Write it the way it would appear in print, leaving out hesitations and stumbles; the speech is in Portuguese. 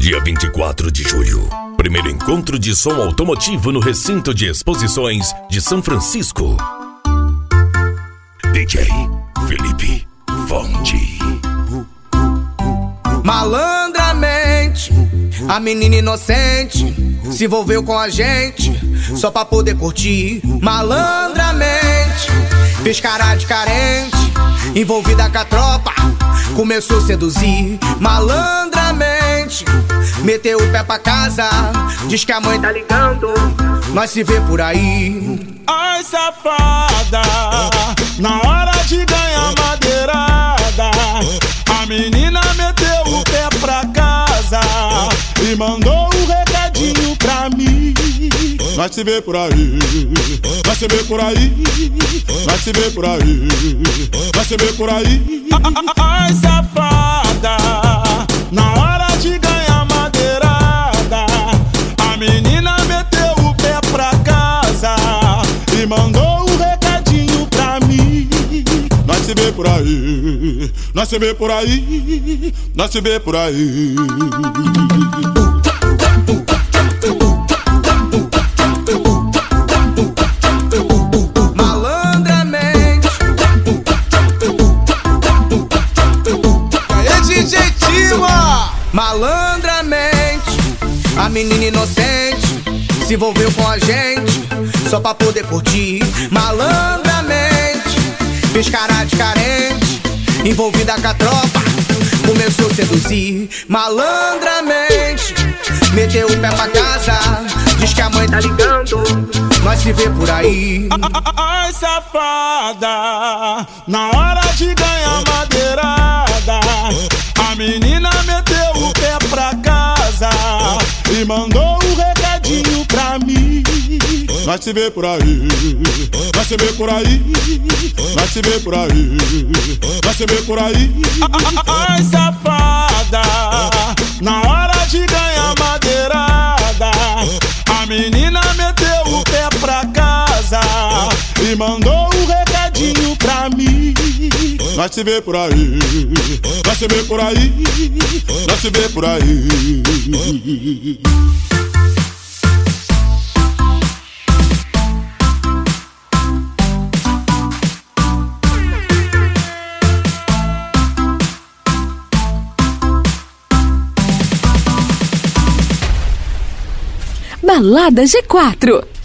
Dia 24 de julho. Primeiro encontro de som automotivo no recinto de exposições de São Francisco. DJ Felipe Fonte. Malandramente, a menina inocente se envolveu com a gente só pra poder curtir. Malandramente, fez cara de carente, envolvida com a tropa, começou a seduzir. Malandramente, meteu o pé pra casa, diz que a mãe tá ligando, nós se vê por aí. Ai, safada, na hora de ganhar madeirada, a menina meteu o pé pra casa e mandou um recadinho pra mim. Nós se vê por aí, nós se vê por aí, nós se vê por aí, nós se vê por aí. Ai, safada, na hora de ganhar madeirada, a menina meteu o pé pra casa e mandou um recadinho pra mim. Nós se vê por aí, nós se vê por aí, nós se vê por aí. Malandramente, Aê, DJ Tima! malandramente, a menina inocente se envolveu com a gente só pra poder curtir. Malandramente, fez cara de carente, envolvida com a tropa, começou a seduzir. Malandramente, meteu o pé pra casa, diz que a mãe tá ligando, nós se vê por aí. Ai, safada, na hora de ganhar madeirada, a menina meteu o pé pra casa e mandou um recadinho pra mim. Nós se vê por aí, nós se vê por aí, nós se vê por aí, nós se vê por aí. Ai, safada, na hora de ganhar madeirada, a menina meteu o pé pra casa e mandou um recadinho pra mim. Nós se vê por aí, nós se vê por aí, nós se vê por aí. Balada G4.